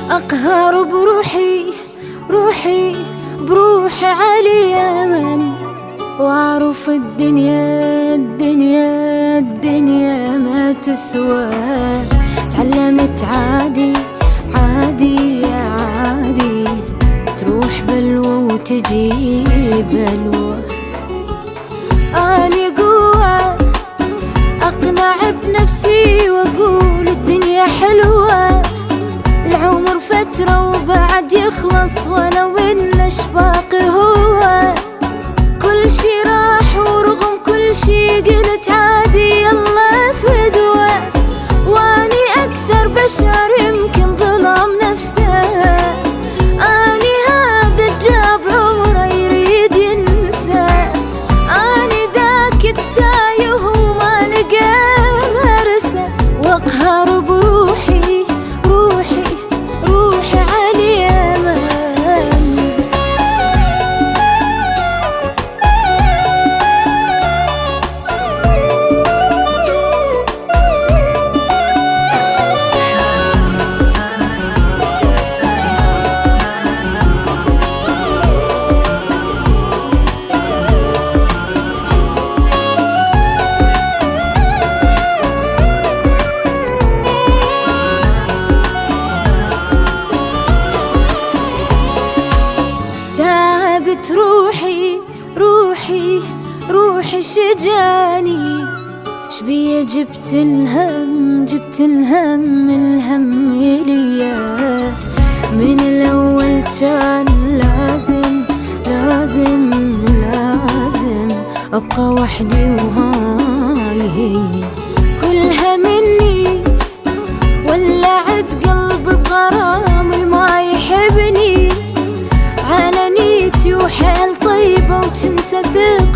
أقهر بروحي، بروحي على اليمن، وأعرف الدنيا ما تسوى. تعلمت عادي تروح بلوى وتجي بلوى. أني قوة أقنع بنفسي وأقول الدنيا حلوة، العمر فترة وبعد يخلص، ولو إن باقي هو كل شي راح، ورغم كل شي قلت عادي يلا فدوة. واني أكثر بشر يمكن ظلم نفسه، أني هذا جاب عمره يريد ينسى، أني ذاك التايه وما لقى مرسى. وأقهر بروحي على اليمن. تعبت روحي شجاني، شبيه جبت الهم ليا. من الأول كان لازم أبقى وحدي، وهاي هي كلها مني. ولعت قلب بغرام ما يحبني، على نيتي وحيل طيبة وكنت أثق